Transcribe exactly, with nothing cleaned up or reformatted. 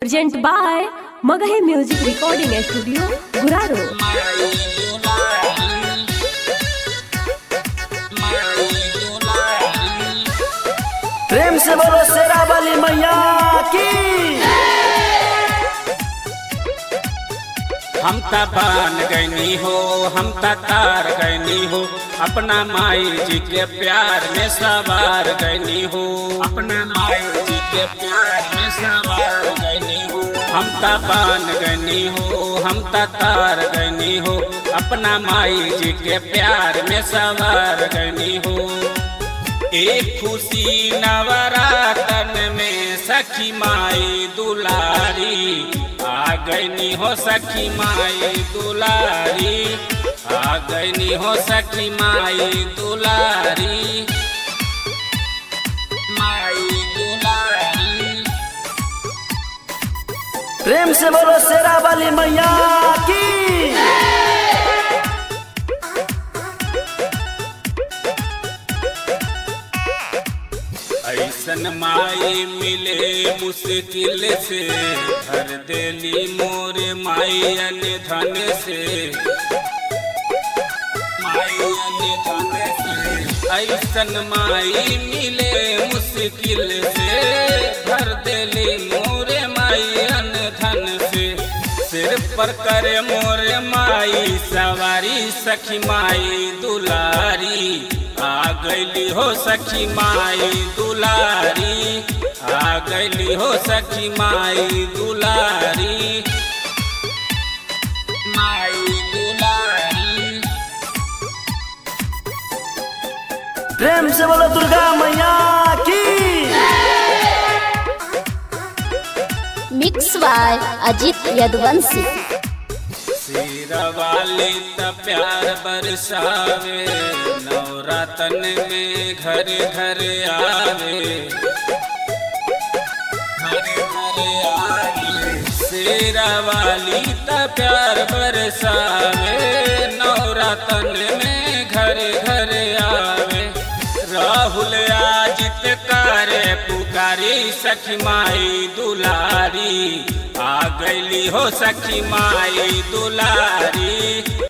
Present by Magahi music recording studio Guraro. प्रेम से बोलो शेरा वाली मैया की। हम ता बान गईनी हो, हम ता तार गईनी हो, अपना माई जी के प्यार में सवार गईनी हो, अपना माई जी के प्यार में सवार गईनी हो। हम ता बान गईनी हो, हम ता तार गईनी हो, अपना माई जी के प्यार में सवार गईनी हो। एक खुशी नवरातन में सखी माई दुलारी आ गईनी हो, सखी माई दुलारी आ गईनी हो, सखी माई दुलारी माई दुलारी। प्रेम से बोलो शेरा वाली मैया की। ऐसन माई मिले मुश्किल से, भर देली मोर माई अन धन से, माई अन धन से। ऐसन माई मिले मुश्किल से, भर देली मोर माई अन धन से। सिर पर करे मोर माई सवारी, सखी माई दुलारी आ गईली हो, सखी माई दुलारी आ गईली हो, सखी माई दुलारी माई दुलारी। प्रेम से बोलो दुर्गा मैया की। Mix by Ajit Yaduvanshi. Sherawali त प्यार बरसावे, नवरातन में घर घर आवे, घर घर आवे। शेरा वाली त प्यार बरसावे, नवरातन में घर घर आवे। राहुल आजित करे पुकारी, सखी माई दुलारी आ गईली हो, सखी माई दुलारी